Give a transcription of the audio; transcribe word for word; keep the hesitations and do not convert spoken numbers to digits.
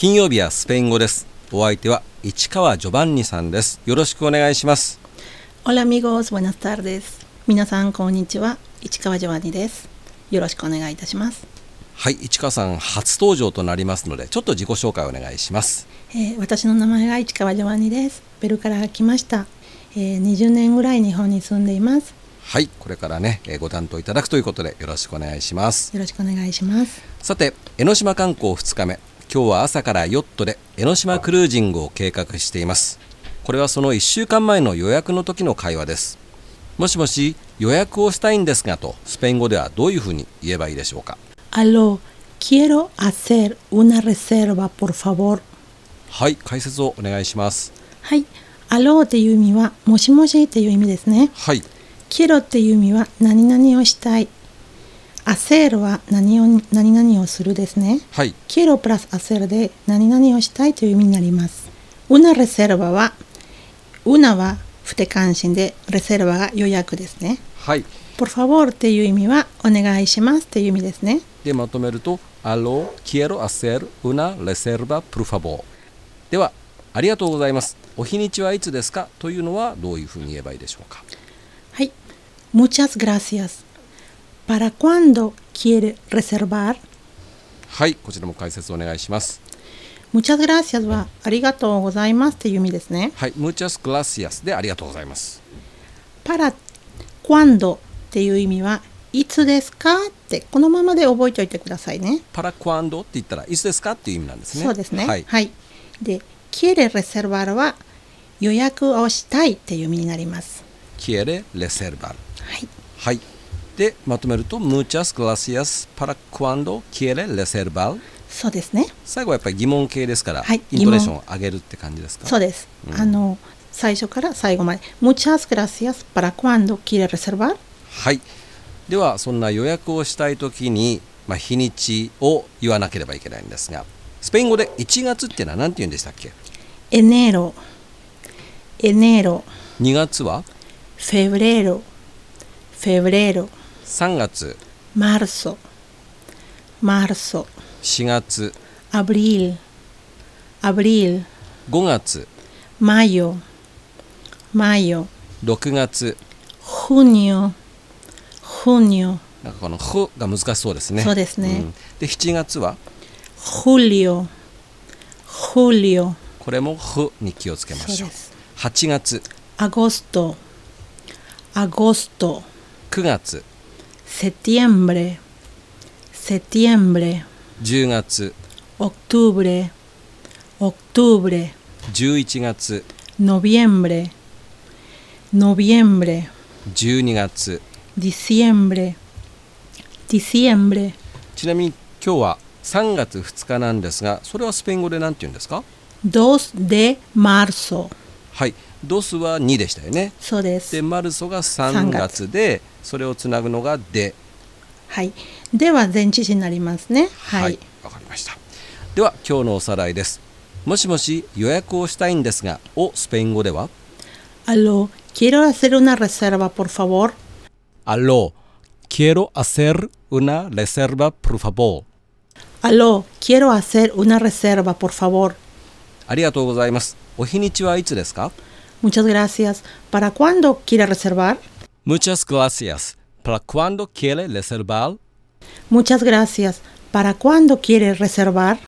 金曜日はスペイン語です。お相手は市川ジョバンニさんです。よろしくお願いします。 Hola amigos, buenas tardes. 皆さんこんにちは。市川ジョバンニです。よろしくお願いいたします。 はい、市川さん初登場となりますので、ちょっと自己紹介をお願いします。 えー、私の名前が市川ジョバンニです。ペルーから来ました、えー。にじゅうねんぐらい日本に住んでいます。 はい、これからね、ご担当いただくということでよろしくお願いします。 よろしくお願いします。 さて、江ノ島観光ふつかめ、今日は朝からヨットで江ノ島クルージングを計画しています。これはそのいっしゅうかんまえの予約の時の会話です。もしもし、予約をしたいんですがとスペイン語ではどういうふうに言えばいいでしょうか。 Aló, quiero hacer una reserva, por favor。 はい、解説をお願いします。 はい、Aló っていう意味はもしもしっていう意味ですね。 はい、 quiero っていう意味は何々をしたい。hacer は何を何々をするですね。 はい、 quiero plus hacer で何々をしたいという意味になります。una reserva は una は不定冠詞で reserva が予約ですね。 はい、 por favor っていう意味はお願いしますという意味ですね。 でまとめると Aló, quiero hacer una reserva, por favor。 では、ありがとうございます。お日にちはいつですかというのはどういうふうに言えばいいでしょうか。 はい、muchas gracias。¿Para cuándo quiere reservar？ はい、こちらも解説お願いします。 Muchas gracias はありがとうございますという意味ですね。 はい、muchas gracias でありがとうございます。 para cuándo っていう意味はいつですかってこのままで覚えておいてくださいね。 para cuándo って言ったらいつですかっていう意味なんですね。 そうですね。 はい。 はい、で、quiere reservar は予約をしたいっていう意味になります。 quiere reservar。 はい。 はい。でまとめると muchas gracias para cuándo quiere reservar。 そうですね。 最後はやっぱり疑問形ですから、 はい、 イントネーションを上げるって感じですか。 そうです、うん、あの最初から最後まで muchas gracias para cuándo quiere reservar。 はい。ではそんな予約をしたいときに、まあ、日にちを言わなければいけないんですが、スペイン語でいちがつっていうのは何て言うんでしたっけ。 enero enero。 にがつは febrero febrero。 さんがつ marzo marzo。 しがつ abril abril。 ごがつ mayo mayo。 ろくがつ junio junio。 なんかこの「ふ」が難しそうですね。 そうですね、 うん、でしちがつは julio julio。 これも「ふ」に気をつけましょう。 そうです。 はちがつ agosto agosto。 くがつ septiembre septiembre。 じゅうがつ octubre octubre。 じゅういちがつ noviembre noviembre。 じゅうにがつ diciembre diciembre。 ちなみに今日はさんがつふつかなんですが、それはスペイン語で何て言うんですか。 dos de marzo。 はい、ドスはにでしたよね。 そうです。 でマルソがさんがつで、それをつなぐのがで。 はい、では前置詞になりますね。 はい、わかりました。では今日のおさらいです。もしもし予約をしたいんですがをスペイン語では Aló, quiero hacer una reserva, por favor。 Aló, quiero hacer una reserva, por favor。 Aló, quiero hacer una reserva, por favor。 ありがとうございます。お日にちはいつですか。 Muchas gracias. ¿Para cuándo quiere reservar? Muchas gracias. ¿Para cuándo quiere reservar? Muchas gracias. ¿Para cuándo quiere reservar?